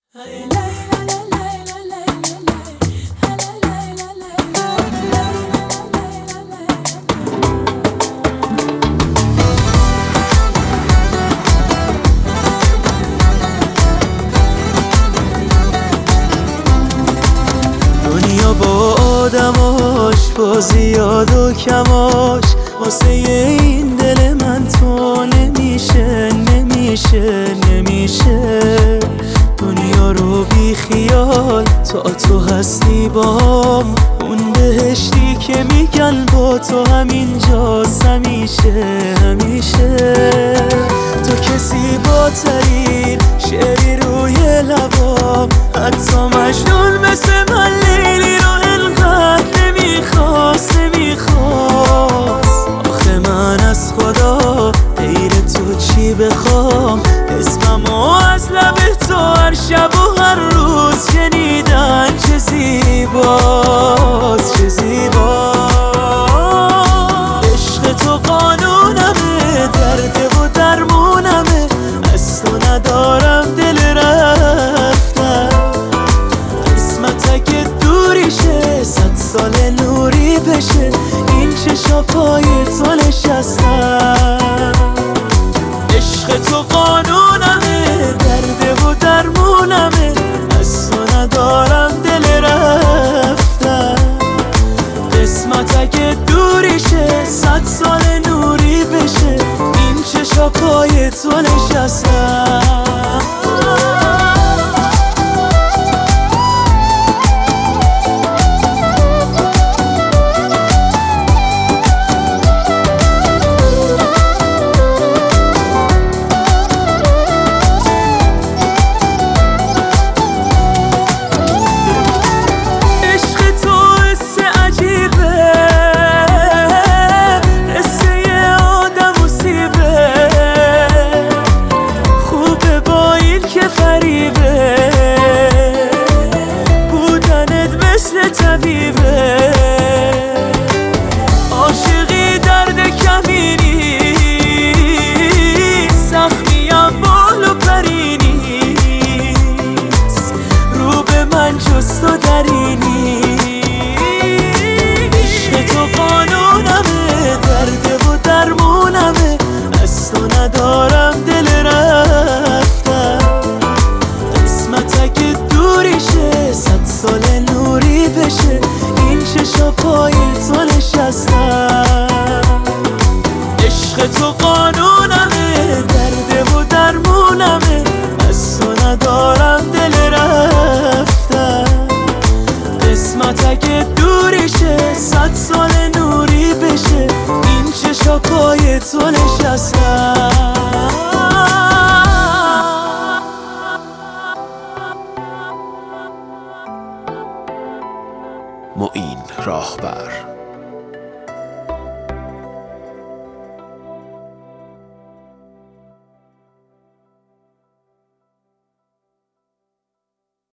دنیا با آدماش، با زیاد و کماش، واسه این دل من تو نمیشه دنیا رو بی خیال تو هستی بام، اون بهشتی که میگن با تو همینجاست همیشه تو که زیباترین شعری روی لبام، حتی مجنون مثل من لیلی رو انقدر نمیخواست آخه من از خدا غیر تو چی بخوام؟ اسممو از لب تو هر شب و هر روز شنیدن چه زیباست عشق تو قانونمه، درد و درمونمه، از تو ندارم دل رفتن. قسمت اگه دوریشه 100 سال نوری بشه، این چشا پای تو نشستن. عشق تو قانونمه، درد و درمونمه، از تو ندارم دل رفتن. قسمت اگه دوریشه 100 سال نوری بشه، این چشا پای تو نشستن. عاشقی درد کمینی، سختیم بال و پرینیست، رو به من جز تو درینی. عشق تو قانونمه، درد و درمونمه، از تو ندارم دل رفتن. قسمت اگه دوریشه 100 سال نوری بشه، این چشا پای تو نشستن. عشق تو قانونمه، درد و درمونمه، از تو ندارم دل رفتن. قسمت اگه دوریشه 100 سال نوری بشه، این چشا پای تو نشستن. معین راهبر